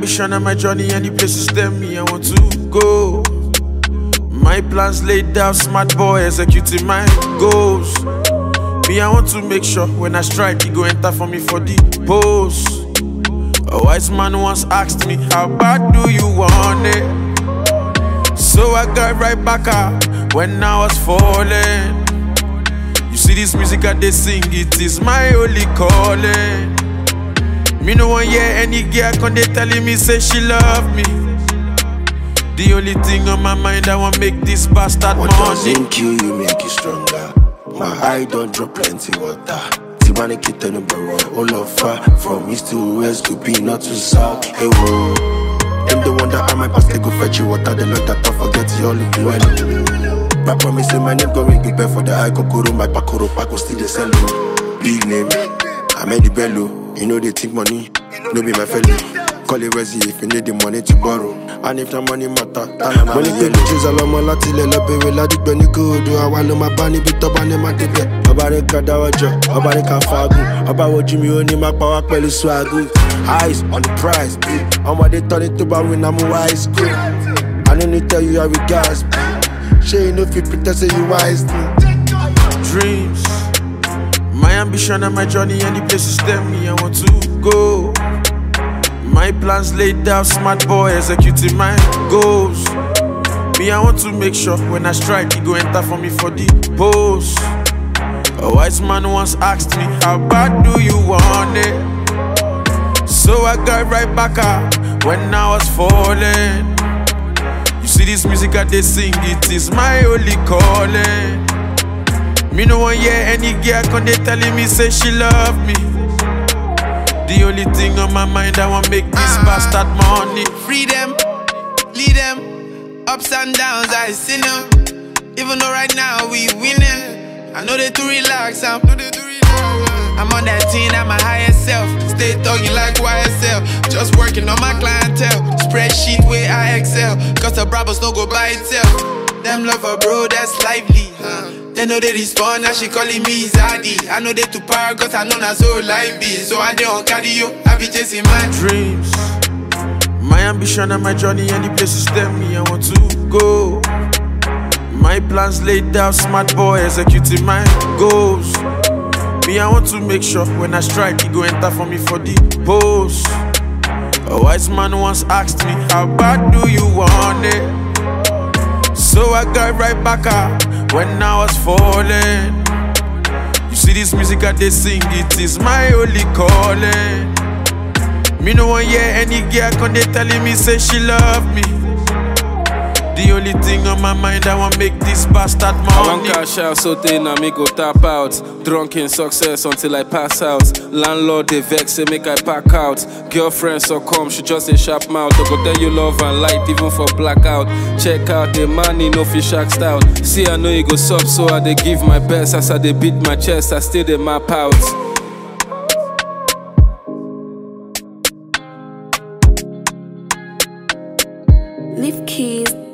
ambition and my journey and the places them me I want to go. My plans laid out, smart boy executing my goals. Me I want to make sure when I strike, he go enter for me for the pose. A wise man once asked me, how bad do you want it? So I got right back up when I was falling. You see this music I they sing, it is my only calling. Me no one hear any girl when they telling me say she love me. The only thing on my mind I want make this bastard what money. What doesn't kill you make you stronger. My eye don't drop plenty water. Tibane kita number one. All of her from east to west to be not to south. Hey whoa. Them the one that I might pass they go fetch you water. The Lord that I forget you all look well. Papa me say my name go ring big bell for the eye kokoro. My pakoro pako still the sell. Big name. I made the bello. You know they think money, no be my fellow. Call it Resi if you need the money to borrow. And if the money matter, money take the choose all my lati le lope we la dik beni kudu. I want my bani bit up and my debe. Obare kada wajo, obare ka fagu. Oba woji mi oni ma power pelu swagu. Eyes on the prize, I'm what they turn it to buy when I'm wise. I don't need to tell you how we guys. She ain't no fit pretend say you wise. Dreams, my ambition and my journey and the places them me I want to go. My plans laid out, smart boy executing my goals. Me I want to make sure when I strike, he go enter for me for the pose. A wise man once asked me, how bad do you want it? So I got right back up when I was falling. You see this music I they sing, it is my only calling. Me no one hear any girl when they telling me say she love me. The only thing on my mind I want make this bastard money. Freedom, lead them, ups and downs I see them. Even though right now we winning, I know they too relax. I'm on that team at my highest self. Stay talking like YSL. Just working on my clientele. Spreadsheet where I excel. Cause the Brabus no go by itself. Them love her bro, that's lively. They know they respond, now she calling me Zaddy. I know they too power, cause I know not so lively. So I dey on cardio, I be chasing my dreams. My ambition and my journey and the places them me I want to go. My plans laid out, smart boy executing my goals. Me I want to make sure when I strike, he go enter for me for the pose. A wise man once asked me, how bad do you want it? So I got right back up when I was falling. You see this music I they sing, it is my only calling. Me no one hear any girl when they telling me say she love me. The only thing on my mind I want make this bastard money. I want cash out so they na me go tap out. Drunk in success until I pass out. Landlord they vex say make I pack out. Girlfriend so come she just a sharp mouth. I go tell you love and light even for blackout. Check out the money no fish axed out. See I know you go sub so I they give my best. As I they beat my chest I still they map out. Leave keys.